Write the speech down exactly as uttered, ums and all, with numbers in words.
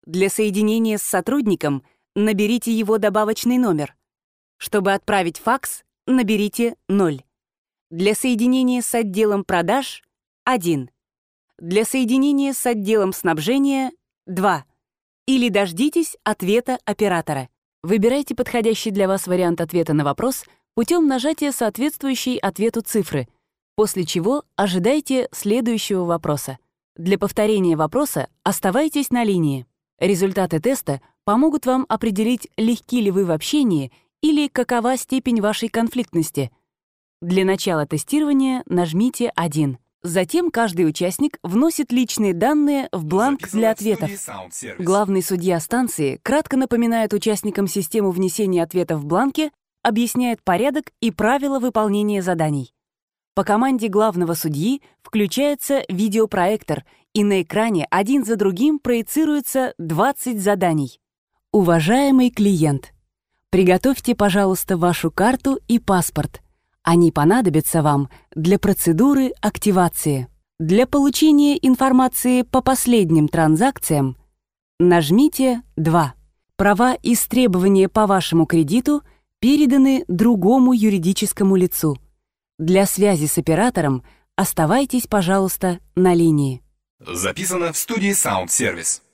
Для соединения с сотрудником наберите его добавочный номер. Чтобы отправить факс, наберите ноль. Для соединения с отделом продаж — один. Для соединения с отделом снабжения — два. Или дождитесь ответа оператора. Выбирайте подходящий для вас вариант ответа на вопрос путем нажатия соответствующей ответу цифры, после чего ожидайте следующего вопроса. Для повторения вопроса оставайтесь на линии. Результаты теста помогут вам определить, легки ли вы в общении или какова степень вашей конфликтности. Для начала тестирования нажмите один. Затем каждый участник вносит личные данные в бланк для ответов. Главный судья станции кратко напоминает участникам систему внесения ответов в бланке, объясняет порядок и правила выполнения заданий. По команде главного судьи включается видеопроектор, и на экране один за другим проецируется двадцать заданий. Уважаемый клиент, приготовьте, пожалуйста, вашу карту и паспорт. Они понадобятся вам для процедуры активации. Для получения информации по последним транзакциям нажмите два. Права и требования по вашему кредиту переданы другому юридическому лицу. Для связи с оператором оставайтесь, пожалуйста, на линии. Записано в студии Sound Service.